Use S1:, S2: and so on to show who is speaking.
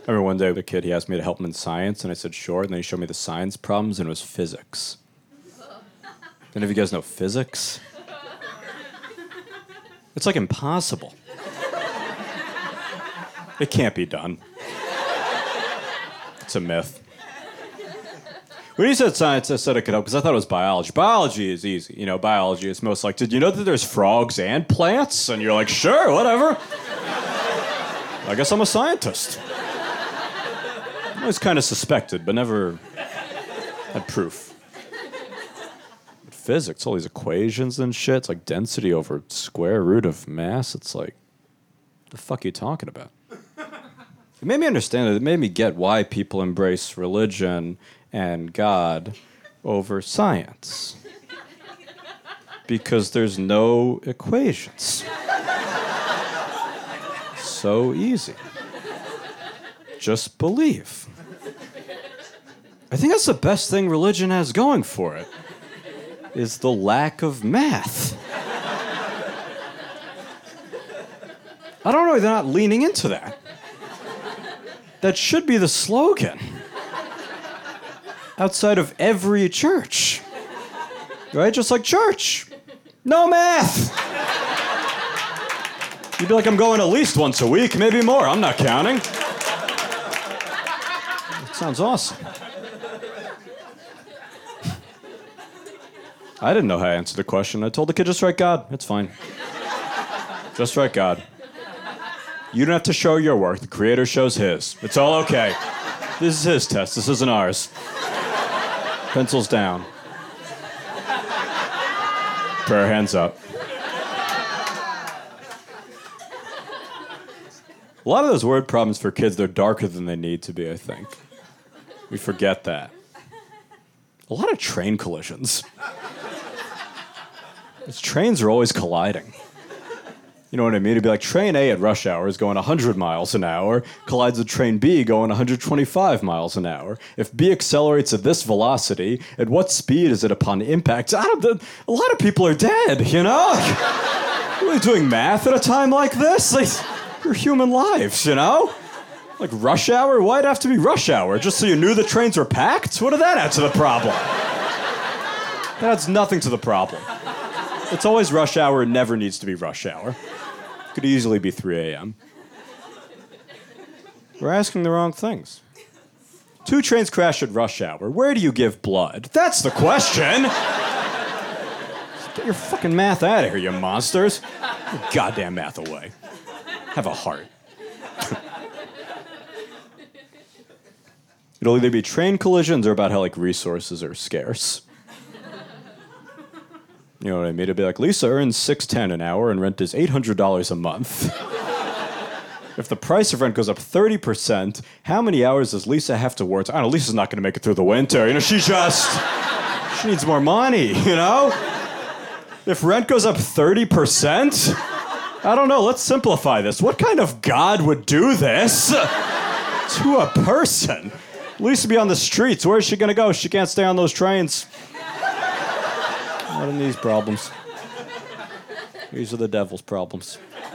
S1: I remember one day the kid, he asked me to help him in science, and I said, sure. And then he showed me the science problems, and it was physics. Any of you guys know physics? It's like impossible. It can't be done. It's a myth. When he said science, I said I could help because I thought it was biology. Biology is easy. You know, biology is most like, did you know that there's frogs and plants? And you're like, sure, whatever. I guess I'm a scientist. I always kind of suspected, but never had proof. But physics, all these equations and shit, it's like density over square root of mass. It's like, what the fuck are you talking about? It made me understand it. It made me get why people embrace religion and God over science. Because there's no equations. So easy. Just believe. I think that's the best thing religion has going for it, is the lack of math. I don't know, they're not leaning into that. That should be the slogan. Outside of every church. Right? Just like church. No math. You'd be like, I'm going at least once a week, maybe more. I'm not counting. That sounds awesome. I didn't know how to answer the question. I told the kid, just write God. It's fine. Just write God. You don't have to show your work. The Creator shows his. It's all okay. This is his test. This isn't ours. Pencils down. Prayer hands up. A lot of those word problems for kids, they're darker than they need to be, I think. We forget that. A lot of train collisions. Those trains are always colliding. You know what I mean? It'd be like train A at rush hour is going 100 miles an hour, collides with train B going 125 miles an hour. If B accelerates at this velocity, at what speed is it upon impact? A lot of people are dead, you know? Are we doing math at a time like this? Like, your human lives, you know? Like rush hour? Why'd it have to be rush hour? Just so you knew the trains were packed? What did that add to the problem? That adds nothing to the problem. It's always rush hour. It never needs to be rush hour. Could easily be 3 a.m. We're asking the wrong things. 2 trains crash at rush hour. Where do you give blood? That's the question. Get your fucking math out of here, you monsters. Get your goddamn math away. Have a heart. It'll either be train collisions or about how, like, resources are scarce. You know what I mean? It'd be like, Lisa earns $6.10 an hour and rent is $800 a month. If the price of rent goes up 30%, how many hours does Lisa have to work? I don't know, Lisa's not going to make it through the winter. You know, she needs more money, you know? If rent goes up 30%, I don't know, let's simplify this. What kind of God would do this to a person? Lisa be on the streets. Where's she going to go? She can't stay on those trains. Not in these problems. These are the devil's problems.